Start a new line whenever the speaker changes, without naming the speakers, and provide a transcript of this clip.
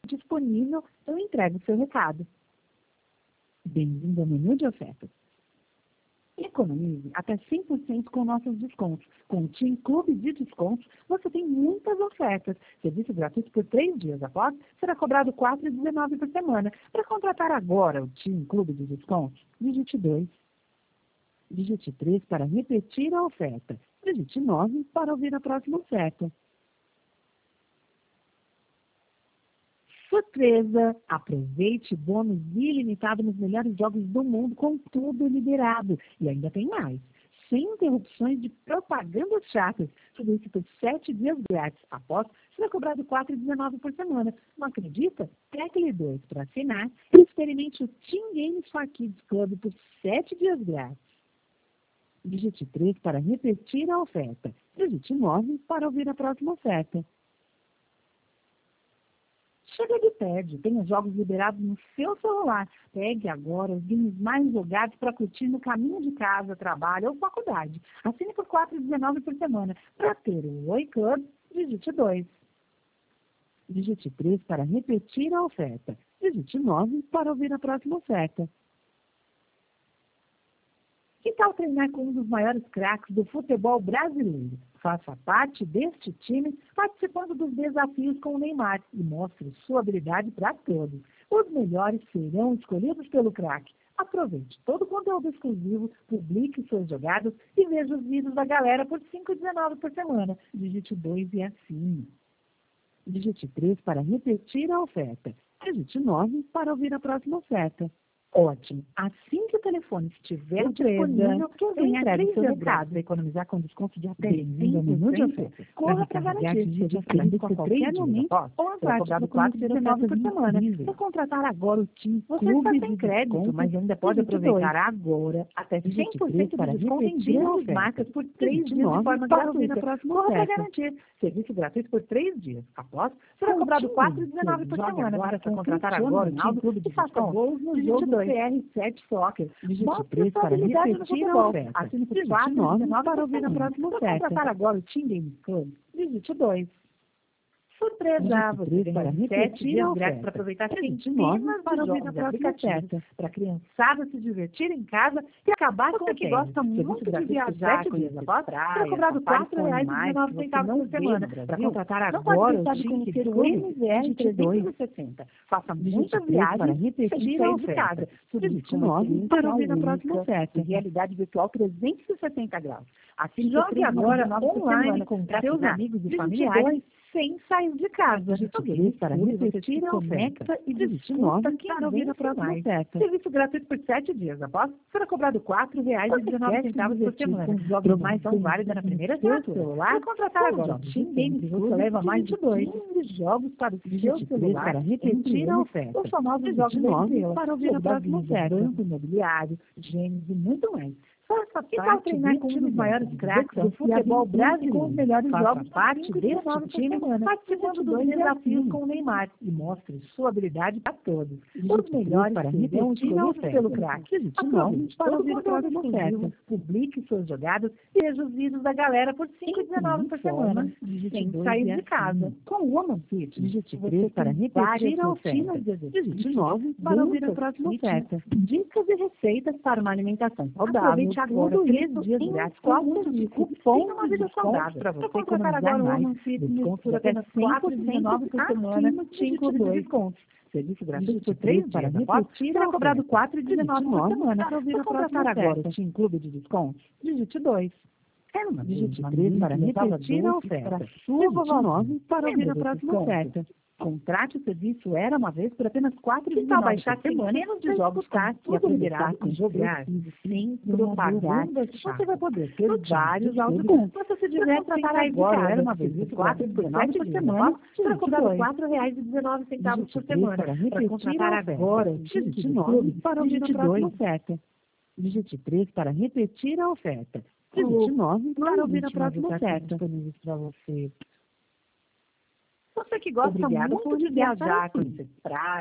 disponível, eu entrego o seu recado. Bem-vindo ao menu de ofertas. Economize até 100% com nossos descontos. Com o TIM Clube de Descontos, você tem muitas ofertas. Serviço gratuito por 3 dias após será cobrado R$ 4,19 por semana. Para contratar agora o TIM Clube de Descontos, digite 2. Digite 3 para repetir a oferta. Digite 9 para ouvir a próxima oferta. Surpresa! Aproveite bônus ilimitado nos melhores jogos do mundo com tudo liberado. E ainda tem mais. Sem interrupções de propagandas chatas. Tudo isso por 7 dias grátis. Após, será cobrado R$ 4,19 por semana. Não acredita? Tecle 2 para assinar e experimente o Team Games for Kids Club por 7 dias grátis. Digite 3 para repetir a oferta. Digite 9 para ouvir a próxima oferta. Chega de TED, tem os jogos liberados no seu celular. Pegue agora os games mais jogados para curtir no caminho de casa, trabalho ou faculdade. Assine por R$ 4,19 por semana. Para ter o Oi Club, digite 2. Digite 3 para repetir a oferta. Digite 9 para ouvir a próxima oferta. Que tal treinar com um dos maiores craques do futebol brasileiro? Faça parte deste time participando dos desafios com o Neymar e mostre sua habilidade para todos. Os melhores serão escolhidos pelo craque. Aproveite todo o conteúdo exclusivo, publique suas jogadas e veja os vídeos da galera por R$ 5,19 por semana. Digite 2 e assine. Digite 3 para repetir a oferta. Digite 9 para ouvir a próxima oferta. Ótimo! Assim que o telefone estiver disponível, eu entrego o seu recado. Vai economizar com desconto de até 5%. Corra para garantir que serviço a qualquer momento ou aguarde por R$ 4,19 por semana. Para contratar agora o TIM Clube de crédito, mas ainda pode aproveitar agora até 100% de desconto em grandes marcas por 3 dias de forma gratuita. Corra para garantir serviço gratuito por 3 dias. Após, será cobrado R$ 4,19 por semana. Para contratar agora o TIM Clube de Desconto, gols no jogo CR7 Soccer. Digite 3 para repetir a oferta. Assine por 4,19 para ouvir a próxima oferta. Para contratar agora o Team Games Club, digite 2. Surpresa! Você ganha 7 dias grátis para aproveitar centenas de jogos de aplicativos para a criançada se divertir em casa e acabar com o que gosta muito de viajar. 7 dias após, será cobrado R$ 4,19 por semana. Para contratar agora o Team MVR 360. Faça muitas viagens para repetir a oferta. Digite 9 para ouvir a próxima oferta. Realidade virtual 360 graus. Assim, jogue agora online com seus amigos e familiares sem sair de casa. Digite para repetir a oferta e digite 9 para ouvir a próxima oferta. Serviço gratuito por 7 dias. Após, será cobrado R$ 4,19 por semana. Promoção válida na primeira assinatura. Para contratar agora o Team Games, você leva mais de 15 jogos para o seu celular para repetir a oferta. Os famosos jogos da estrela para ouvir a próxima oferta. Banco imobiliário, gêmeos e muito mais. Que tal treinar com um dos maiores craques do futebol brasileiro com os melhores jogos parte deste time, participando dos desafios com o Neymar e mostre sua habilidade para todos. Os melhores para repetir a oferta pelo craque. Aproveite para ouvir o próximo oferta. Publique suas jogadas e veja os vídeos da galera por R$ 5,19 por semana, sem sair de casa. Com o Woman Fit, digite 3 para repetir a oferta. Digite 9 para ouvir a próxima oferta. Dicas e receitas para uma alimentação saudável. Agora, 3 dias grátis, 4 de cupom e uma vida saudável. Para você economizar agora mais, desconto por apenas R$ 4,19 por semana no Team Clube de Descontos. Serviço gratuito por 3 dias após, será cobrado R$ 4,19 por semana. Para contratar agora o Team Clube de Descontos, digite 2. Digite 3 para repetir a oferta. Digite 9 para ouvir a próxima oferta. Contrate o serviço Era Uma Vez por apenas R$ 4,19 baixar centenas de jogos e aprenderá a jogar sem propaganda. Você vai poder ter vários áudios. Você se diverte tratar agora Era Uma Vez por R$ 4,19 por semana, será cobrado R$ 4,19 por semana. Para contratar agora o digite 9 para ouvir a próxima oferta. Digite 3 para repetir a oferta. Digite 9 para ouvir a próxima oferta. Para você. Você que gosta muito de viajar, conhecer praia,